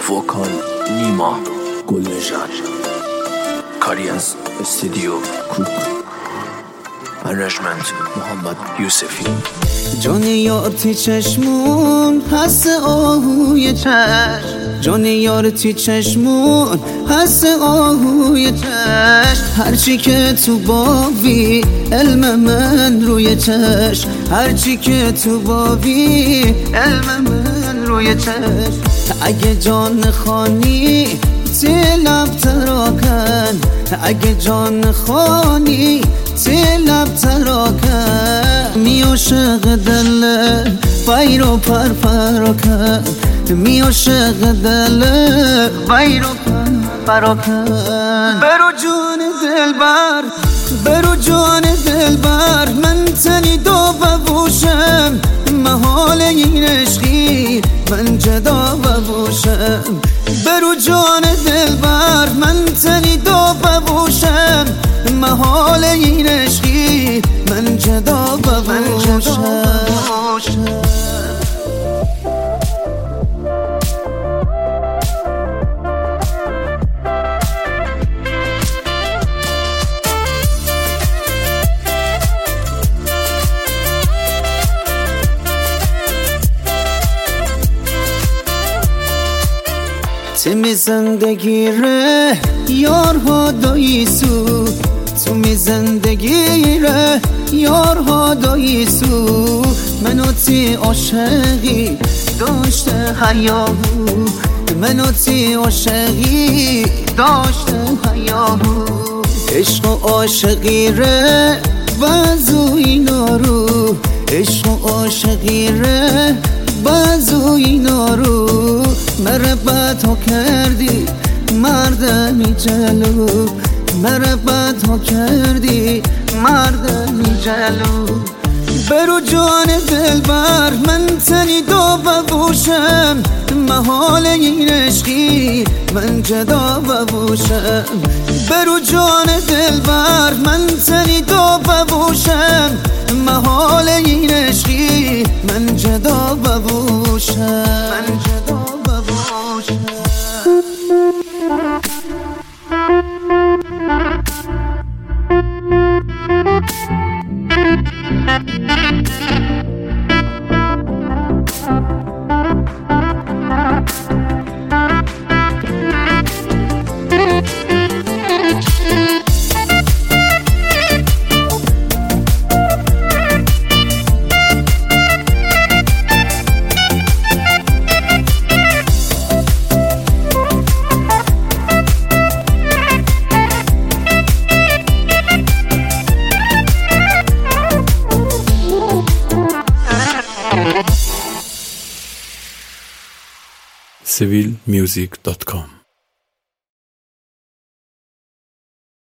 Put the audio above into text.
وکال نیما گلنژاد، کاری از استودیو کوک، منیجمنت محمد یوسفی. جان یار تی چشمون هست آهوی چشم، جان یار تی چشمون هست آهوی چشم. هرچی که تو باوی علم من روی چشم، هرچی که تو باوی علم من روی چشم. اگه جان خانی تی لب تراکن، اگه جان خانی تی لب تراکن. می عاشق دل بایر و پرپراکن، می عاشق دل بایر و پرپراکن. برو جان دلبر، برو جان دلبر، من تنی دو ببوشم محال این عشقی من جدا ببوشم. برو جان دلبر، من تنی دو ببوشم محال این عشقی من جدا ببوشم. تو می زندگی ره یارها داییسو، تو می زندگی ره یارها داییسو. منو تی عاشقی داشته حیاهو، منو تی عاشقی داشته حیاهو. عشق و عاشقی ره بازو اینا رو، عشق و عاشقی ره بازو اینا رو. مربت ها کردی مردمی جلو، مربت ها کردی مردمی جلو. برو جان دلبر، من تنی دو ببوشم محال این عشقی من جدا ببوشم. برو جان دلبر، من تنی دو ببوشم محال این عشقی من جدا ببوشم، من جدا ببوشم. civilmusic.com